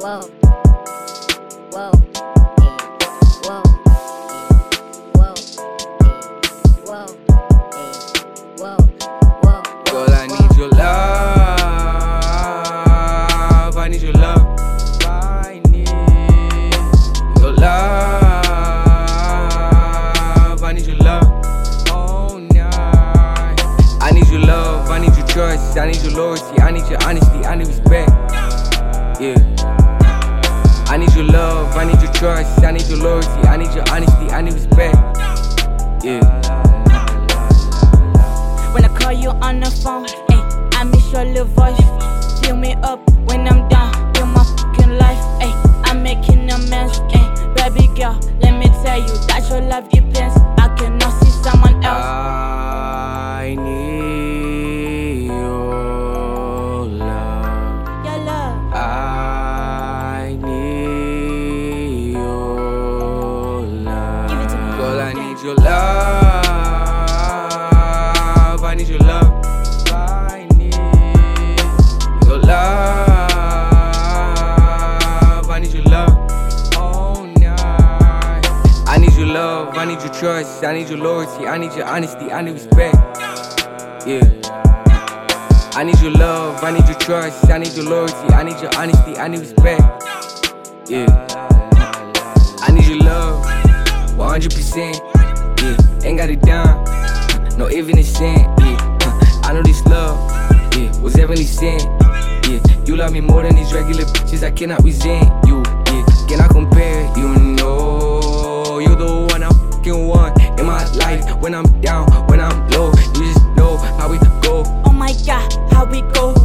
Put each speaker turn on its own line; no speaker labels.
whoa, whoa, hey, whoa, whoa, hey, whoa, hey, whoa, whoa.
Girl, I need your love. I need your love. I need your love. I need your love. Oh, night. I need your love. I need your trust. I need your loyalty. I need your honesty. I need respect. Yeah. I need your love. I need your trust. I need your loyalty. I need your honesty. I need respect. Yeah.
When I call you on the phone, ayy, I miss your little voice. Fill me up when I'm down. You're my fucking life, ayy. I'm making a mess, ayy. Baby girl, let me tell you that your love depends. I cannot see someone else.
I need your love.
Your love,
I need your love.
give it to me.
Girl, I need your love. I need your love. I need your love. I need your love. Oh, night. I need your love. I need your trust. I need your loyalty. I need your honesty. I need respect. Yeah. I need your love. I need your trust. I need your loyalty. I need your honesty. I need respect. Yeah. I need your love. 100%. Yeah. Ain't got it down. No even a cent. Yeah. I know this love. Yeah. Was heavenly sent. Yeah. You love me more than these regular bitches. I cannot resent you. Yeah. Cannot compare. You know you're the one I fucking want in my life. When I'm down, when I'm low, you just know how we go.
Oh my god, how we go.